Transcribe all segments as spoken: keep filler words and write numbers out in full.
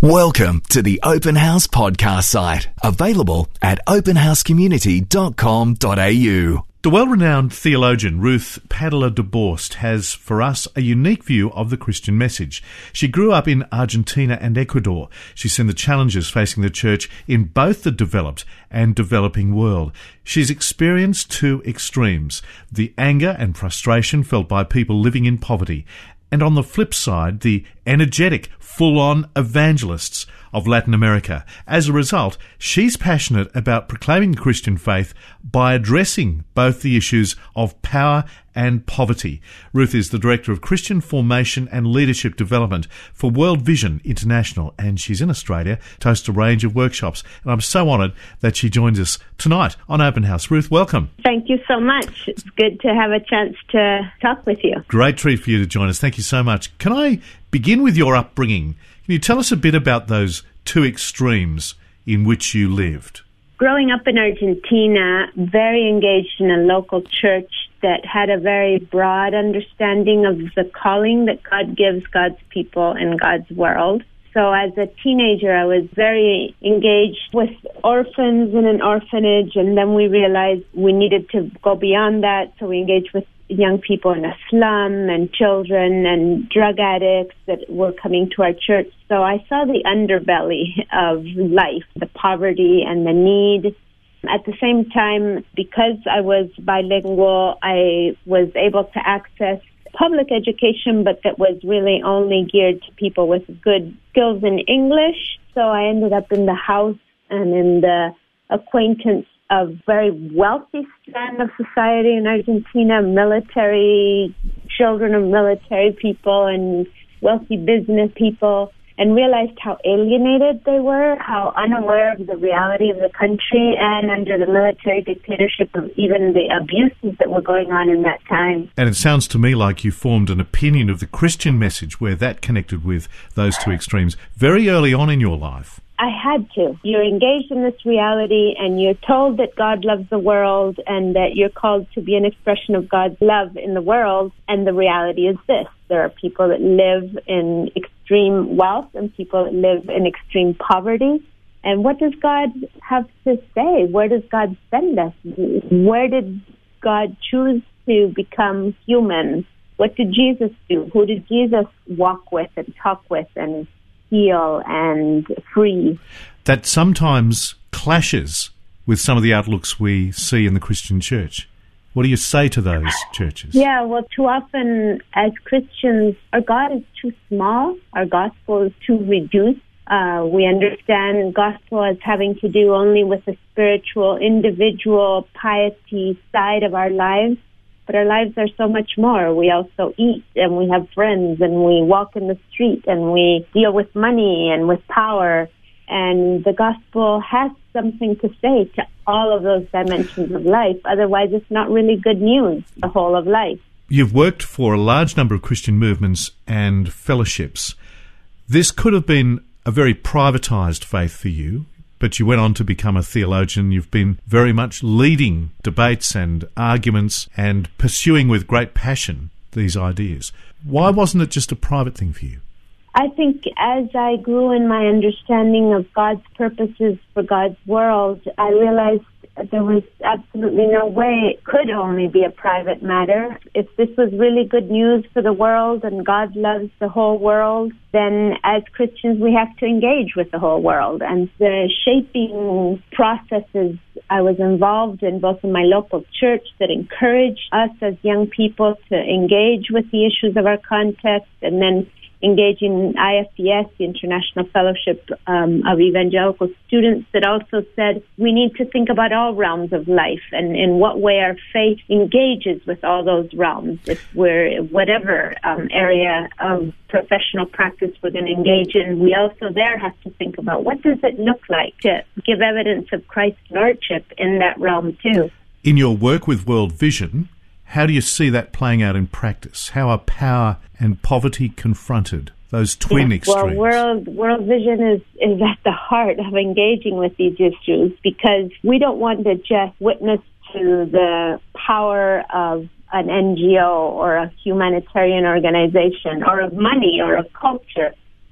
Welcome to the Open House podcast site, available at open house community dot com dot a u. The well-renowned theologian Ruth Padilla de Borst has, for us, a unique view of the Christian message. She grew up in Argentina and Ecuador. She's seen the challenges facing the church in both the developed and developing world. She's experienced two extremes: the anger and frustration felt by people living in poverty, and on the flip side, the energetic, full-on evangelists of Latin America. As a result, she's passionate about proclaiming the Christian faith by addressing both the issues of power and poverty. Ruth is the Director of Christian Formation and Leadership Development for World Vision International, and she's in Australia to host a range of workshops. And I'm so honoured that she joins us tonight on Open House. Ruth, welcome. Thank you so much. It's good to have a chance to talk with you. Great treat for you to join us. Thank you so much. Can I begin with your upbringing? Can you tell us a bit about those two extremes in which you lived? Growing up in Argentina, very engaged in a local church that had a very broad understanding of the calling that God gives God's people and God's world. So as a teenager, I was very engaged with orphans in an orphanage, and then we realized we needed to go beyond that, so we engaged with young people in a slum and children and drug addicts that were coming to our church. So I saw the underbelly of life, the poverty and the need. At the same time, because I was bilingual, I was able to access public education, but that was really only geared to people with good skills in English. So I ended up in the house and in the acquaintance of very wealthy strand of society in Argentina, military, children of military people and wealthy business people, and realized how alienated they were, how unaware of the reality of the country, and under the military dictatorship of even the abuses that were going on in that time. And it sounds to me like you formed an opinion of the Christian message where that connected with those two extremes very early on in your life. I had to. You're engaged in this reality, and you're told that God loves the world and that you're called to be an expression of God's love in the world. And the reality is this: there are people that live in extreme wealth and people that live in extreme poverty. And what does God have to say? Where does God send us? Where did God choose to become human? What did Jesus do? Who did Jesus walk with and talk with and heal and free? That sometimes clashes with some of the outlooks we see in the Christian church. What do you say to those churches? Yeah, well, too often as Christians, our God is too small. Our gospel is too reduced. Uh, we understand gospel as having to do only with the spiritual, individual piety side of our lives. But our lives are so much more. We also eat, and we have friends, and we walk in the street, and we deal with money and with power. And the gospel has something to say to all of those dimensions of life. Otherwise, it's not really good news, the whole of life. You've worked for a large number of Christian movements and fellowships. This could have been a very privatised faith for you, but you went on to become a theologian. You've been very much leading debates and arguments and pursuing with great passion these ideas. Why wasn't it just a private thing for you? I think as I grew in my understanding of God's purposes for God's world, I realized there was absolutely no way it could only be a private matter. If this was really good news for the world and God loves the whole world, then as Christians we have to engage with the whole world. And the shaping processes I was involved in, both in my local church, that encouraged us as young people to engage with the issues of our context, and then engaging in I F E S, the International Fellowship um, of Evangelical Students, that also said we need to think about all realms of life and in what way our faith engages with all those realms. If we're whatever um, area of professional practice we're going to engage in, we also there have to think about what does it look like to give evidence of Christ's Lordship in that realm too. In your work with World Vision, how do you see that playing out in practice? How are power and poverty confronted, those twin yes, extremes? Well, World, World Vision is, is at the heart of engaging with these issues, because we don't want to just witness to the power of an N G O or a humanitarian organization or of money or of culture.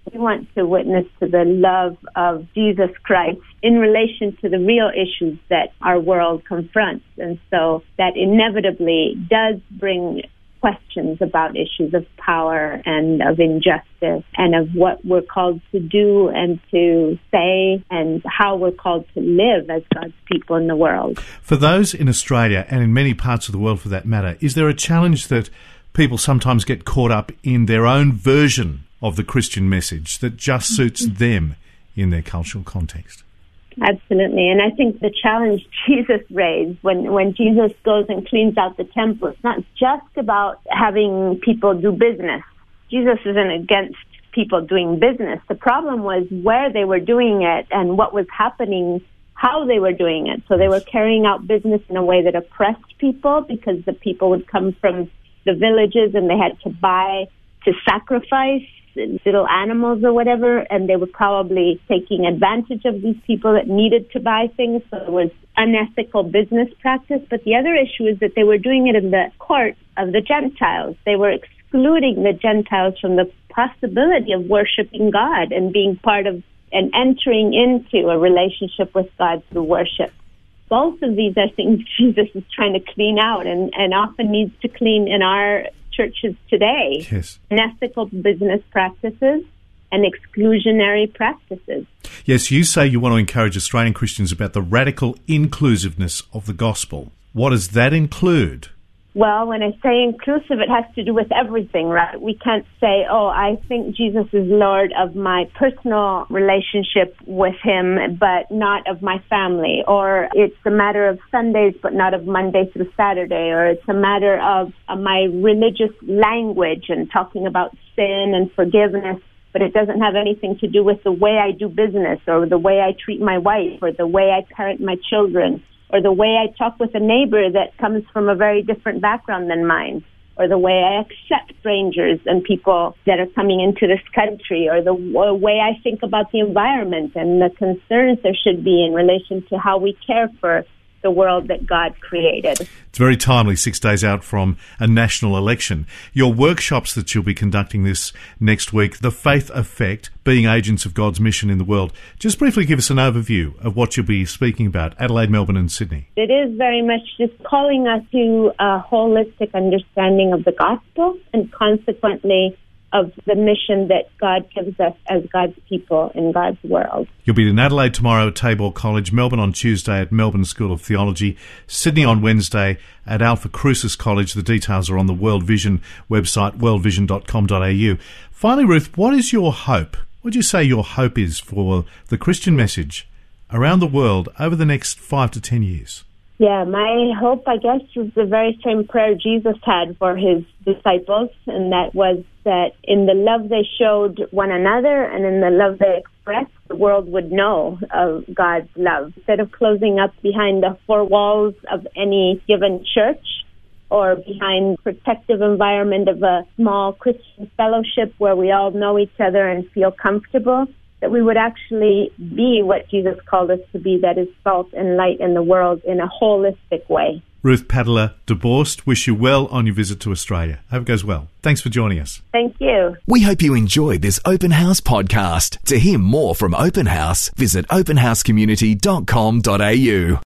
We want to witness to the love of Jesus Christ in relation to the real issues that our world confronts. And so that inevitably does bring questions about issues of power and of injustice and of what we're called to do and to say and how we're called to live as God's people in the world. For those in Australia and in many parts of the world for that matter, is there a challenge that people sometimes get caught up in their own version of the Christian message that just suits them in their cultural context? Absolutely. And I think the challenge Jesus raised when, when Jesus goes and cleans out the temple, it's not just about having people do business. Jesus isn't against people doing business. The problem was where they were doing it and what was happening, how they were doing it. So they were carrying out business in a way that oppressed people because the people would come from the villages and they had to buy, to sacrifice little animals or whatever, and they were probably taking advantage of these people that needed to buy things, so it was unethical business practice. But the other issue is that they were doing it in the court of the Gentiles. They were excluding the Gentiles from the possibility of worshiping God and being part of and entering into a relationship with God through worship. Both of these are things Jesus is trying to clean out and, and often needs to clean in our churches today. Yes. Unethical business practices and exclusionary practices. Yes, you say you want to encourage Australian Christians about the radical inclusiveness of the gospel. What does that include? Well, when I say inclusive, it has to do with everything, right? We can't say, oh, I think Jesus is Lord of my personal relationship with him, but not of my family. Or it's a matter of Sundays, but not of Monday through Saturday. Or it's a matter of uh, my religious language and talking about sin and forgiveness, but it doesn't have anything to do with the way I do business or the way I treat my wife or the way I parent my children, or the way I talk with a neighbor that comes from a very different background than mine, or the way I accept strangers and people that are coming into this country, or the w- way I think about the environment and the concerns there should be in relation to how we care for the world that God created. It's very timely, six days out from a national election. Your workshops that you'll be conducting this next week, The Faith Effect, Being Agents of God's Mission in the World. Just briefly give us an overview of what you'll be speaking about, Adelaide, Melbourne and Sydney. It is very much just calling us to a holistic understanding of the gospel and consequently of the mission that God gives us as God's people in God's world. You'll be in Adelaide tomorrow at Tabor College, Melbourne on Tuesday at Melbourne School of Theology, Sydney on Wednesday at Alpha Crucis College. The details are on the World Vision website, world vision dot com dot a u. Finally, Ruth, what is your hope? What would you say your hope is for the Christian message around the world over the next five to ten years? Yeah, my hope, I guess, is the very same prayer Jesus had for his disciples, and that was that in the love they showed one another and in the love they expressed, the world would know of God's love. Instead of closing up behind the four walls of any given church or behind protective environment of a small Christian fellowship where we all know each other and feel comfortable, that we would actually be what Jesus called us to be, that is salt and light in the world in a holistic way. Ruth Padilla-DeBorst, wish you well on your visit to Australia. Hope it goes well. Thanks for joining us. Thank you. We hope you enjoyed this Open House podcast. To hear more from Open House, visit open house community dot com dot a u.